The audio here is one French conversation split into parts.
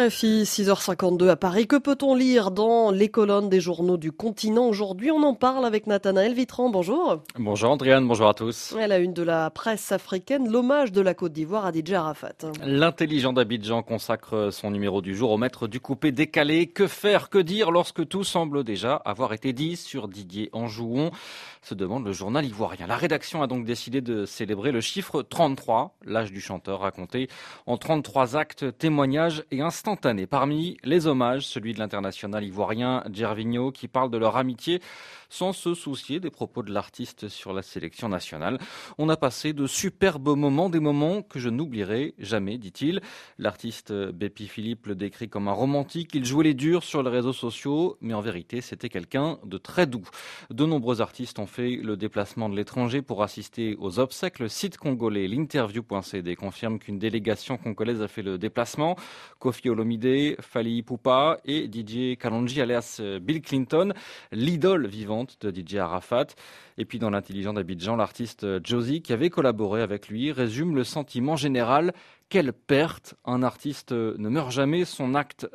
RFI, 6h52 à Paris. Que peut-on lire dans les colonnes des journaux du continent aujourd'hui? On en parle avec Nathanaël Vitran. Bonjour. Bonjour Andréane, bonjour à tous. À la une de la presse africaine, l'hommage de la Côte d'Ivoire à Didier Arafat. L'intelligent d'Abidjan consacre son numéro du jour au maître du coupé décalé. Que faire, que dire lorsque tout semble déjà avoir été dit sur Didier Anjouon, se demande le journal ivoirien. La rédaction a donc décidé de célébrer le chiffre 33, l'âge du chanteur raconté en 33 actes, témoignages et instantanés. Parmi les hommages, celui de l'international ivoirien Gervinho qui parle de leur amitié sans se soucier des propos de l'artiste sur la sélection nationale. On a passé de superbes moments, des moments que je n'oublierai jamais, dit-il. L'artiste Bépi Philippe le décrit comme un romantique. Il jouait les durs sur les réseaux sociaux, mais en vérité, c'était quelqu'un de très doux. De nombreux artistes ont fait le déplacement de l'étranger pour assister aux obsèques. Le site congolais l'interview.cd confirme qu'une délégation congolaise a fait le déplacement. Kofi Olomide, Fally Ipupa et DJ Kalonji alias Bill Clinton, l'idole vivante de DJ Arafat. Et puis dans l'intelligent d'Abidjan, l'artiste Josie, qui avait collaboré avec lui, résume le sentiment général. Quelle perte! Un artiste ne meurt jamais, son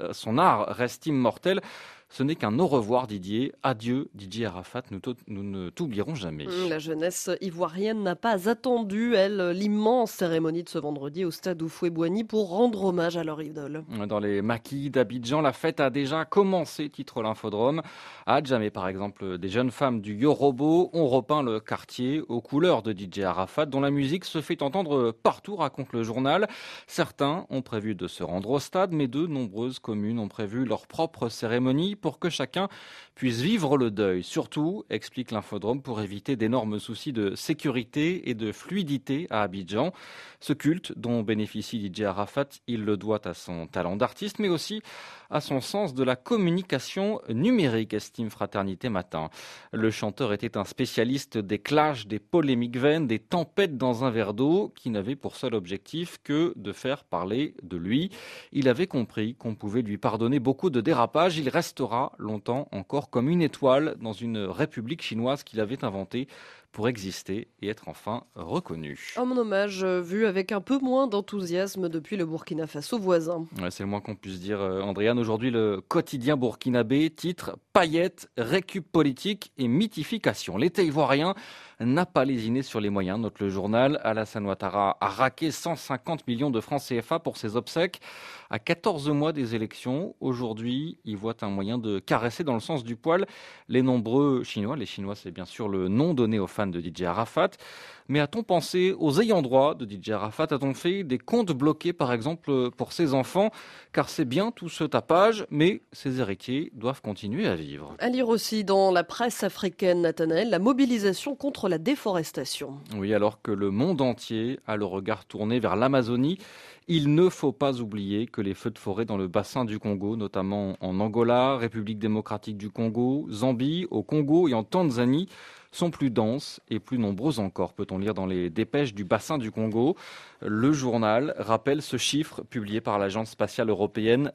art reste immortel. Ce n'est qu'un au revoir Didier, adieu Didier Arafat, nous ne t'oublierons jamais. La jeunesse ivoirienne n'a pas attendu, elle, l'immense cérémonie de ce vendredi au stade Houphouët-Boigny pour rendre hommage à leur idole. Dans les maquis d'Abidjan, la fête a déjà commencé, titre l'Infodrome. À Djamé, par exemple, des jeunes femmes du Yorobo ont repeint le quartier aux couleurs de DJ Arafat, dont la musique se fait entendre partout, raconte le journal. Certains ont prévu de se rendre au stade, mais de nombreuses communes ont prévu leur propre cérémonie pour que chacun puisse vivre le deuil. Surtout, explique l'Infodrome, pour éviter d'énormes soucis de sécurité et de fluidité à Abidjan. Ce culte dont bénéficie DJ Arafat, il le doit à son talent d'artiste, mais aussi à son sens de la communication numérique, estime Fraternité Matin. Le chanteur était un spécialiste des clashs, des polémiques vaines, des tempêtes dans un verre d'eau, qui n'avaient pour seul objectif que de faire parler de lui. Il avait compris qu'on pouvait lui pardonner beaucoup de dérapages. Il restera longtemps encore comme une étoile dans une république chinoise qu'il avait inventée pour exister et être enfin reconnu. Un hommage vu avec un peu moins d'enthousiasme depuis le Burkina Faso voisin. Ouais, c'est le moins qu'on puisse dire, Andréane. Aujourd'hui, le quotidien burkinabé titre Paillettes, récup politique et mythification. L'État ivoirien n'a pas lésiné sur les moyens, note le journal. Alassane Ouattara a raqué 150 millions de francs CFA pour ses obsèques. À 14 mois des élections, aujourd'hui, il voit un moyen de caresser dans le sens du poil les nombreux Chinois. Les Chinois, c'est bien sûr le nom donné aux fans de DJ Arafat. Mais a-t-on pensé aux ayants droit de DJ Arafat? A-t-on fait des comptes bloqués, par exemple, pour ses enfants? Car c'est bien tout ce tapage, mais ses héritiers doivent continuer à vivre. À lire aussi dans la presse africaine, Nathanaël, la mobilisation contre la déforestation. Oui, alors que le monde entier a le regard tourné vers l'Amazonie, il ne faut pas oublier que les feux de forêt dans le bassin du Congo, notamment en Angola, République démocratique du Congo, Zambie, au Congo et en Tanzanie, sont plus denses et plus nombreux encore, peut-on lire dans les dépêches du bassin du Congo. Le journal rappelle ce chiffre publié par l'Agence spatiale européenne.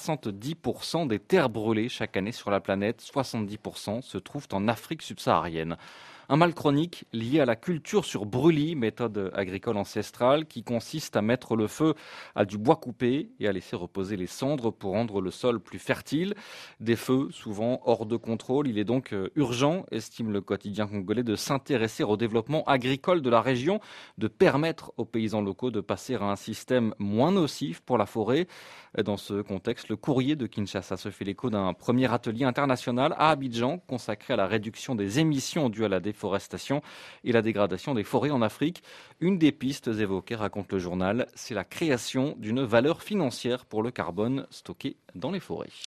70% des terres brûlées chaque année sur la planète, 70% se trouvent en Afrique subsaharienne. Un mal chronique lié à la culture sur brûlis, méthode agricole ancestrale qui consiste à mettre le feu à du bois coupé et à laisser reposer les cendres pour rendre le sol plus fertile. Des feux souvent hors de contrôle. Il est donc urgent, estime le quotidien congolais, de s'intéresser au développement agricole de la région, de permettre aux paysans locaux de passer à un système moins nocif pour la forêt. Dans ce contexte, le courrier de Kinshasa se fait l'écho d'un premier atelier international à Abidjan consacré à la réduction des émissions dues à la déforestation et la dégradation des forêts en Afrique. Une des pistes évoquées, raconte le journal, c'est la création d'une valeur financière pour le carbone stocké dans les forêts.